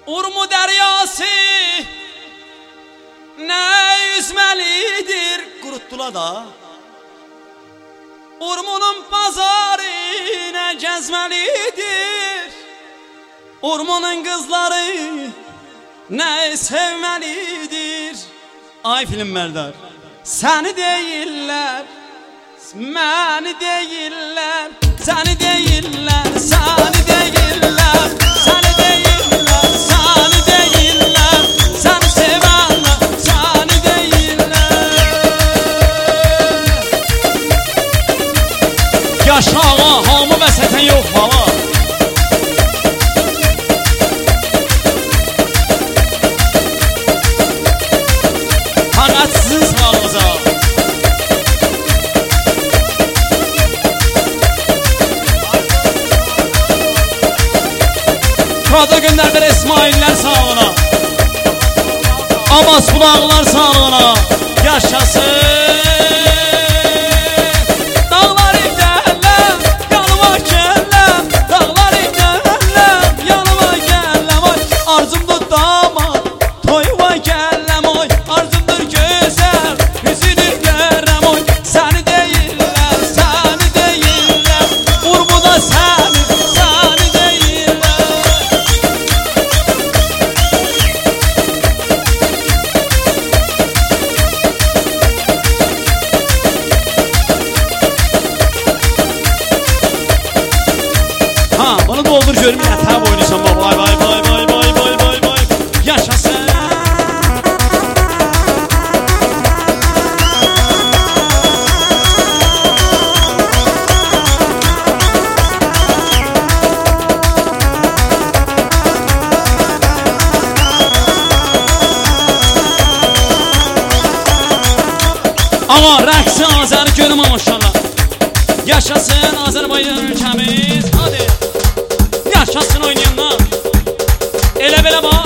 Urmu deryası ne yüzmelidir kuruttular da. Urmunun pazarı ne gezmelidir. Urmunun kızları ne sevmelidir. Ay film Merdar, seni değiller, beni değiller, seni değiller, seni değiller, seni değiller, seni değiller, seni sevenler, seni değiller. Yaşa ağa, hamı vəsətən yox baba. Fakat sizin sağlığınıza. Kado gönderdiler İsmail'ler sağlığına. Abbas kulağlar sağlığına. Yaşasın. Dağlar giderler, yanıma gelirler. Dağlar giderler, yanıma gelirler. Oy, arzumdur damat, toyuma gelirler. Oy, arzumdur güzel, yüzünü görürüm. Oy, seni değiller, seni değiller. Urmu da seni, seni değiller. Ha, bunu doldur görüm ya, tabi oynayacağım baba. Vay vay vay vay vay vay vay vay. Yaşasın. Ama rəqsi Azəri görüm maşallah. Yaşasın Azərbaycan ülkəmiz. Hadi. Yaşasın oynayanlar. Elə belə bax.